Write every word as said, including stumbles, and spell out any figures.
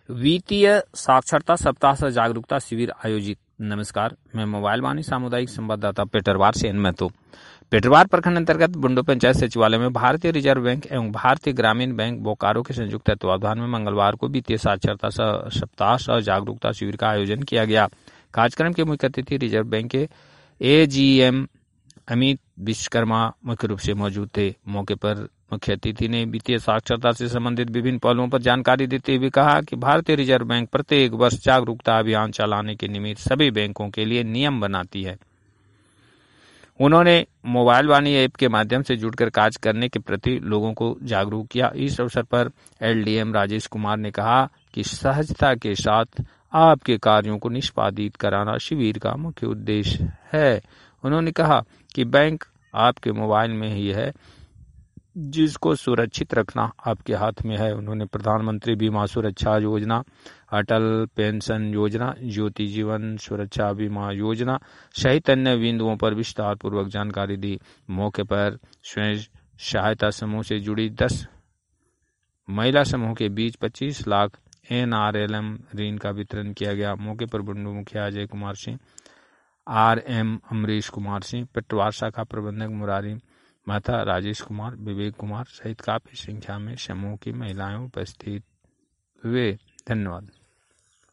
वित्तीय साक्षरता सप्ताह सह जागरूकता शिविर आयोजित। नमस्कार, मैं मोबाइल वाणी सामुदायिक संवाददाता पेटरवार से इनमें तो पेटरवार प्रखंड अंतर्गत बुंडो पंचायत सचिवालय में भारतीय रिजर्व बैंक एवं भारतीय ग्रामीण बैंक बोकारो के संयुक्त तत्वावधान में मंगलवार को वित्तीय साक्षरता सप्ताह सह जागरूकता शिविर का आयोजन किया गया। कार्यक्रम के मुख्य अतिथि रिजर्व बैंक के एजीएम अमित विश्वकर्मा मुख्य रूप से मौजूद थे। मौके पर मुख्य अतिथि ने वित्तीय साक्षरता से संबंधित विभिन्न पहलुओं पर जानकारी देते हुए कहा कि भारतीय रिजर्व बैंक प्रत्येक वर्ष जागरूकता अभियान चलाने के निमित्त सभी बैंकों के लिए नियम बनाती है। उन्होंने मोबाइल वाणी ऐप के माध्यम से जुड़कर कार्य करने के प्रति लोगों को जागरूक किया। इस अवसर पर एलडीएम राजेश कुमार ने कहा कि सहजता के साथ आपके कार्यों को निष्पादित कराना शिविर का मुख्य उद्देश्य है। उन्होंने कहा कि बैंक आपके मोबाइल में ही है, जिसको सुरक्षित रखना आपके हाथ में है। उन्होंने प्रधानमंत्री बीमा सुरक्षा योजना, अटल पेंशन योजना, ज्योति जीवन सुरक्षा बीमा योजना सहित अन्य बिंदुओं पर विस्तार पूर्वक जानकारी दी। मौके पर स्वयं सहायता समूह से जुड़ी दस महिला समूह के बीच पच्चीस लाख एनआरएलएम ऋण का वितरण किया गया। मौके पर बुंडू मुखिया अजय कुमार सिंह, आर एम अमरीश कुमार सिंह, पेटरवार शाखा प्रबंधक मुरारी महता, राजेश कुमार, विवेक कुमार सहित काफी संख्या में समूह की महिलाएं उपस्थित हुए। धन्यवाद।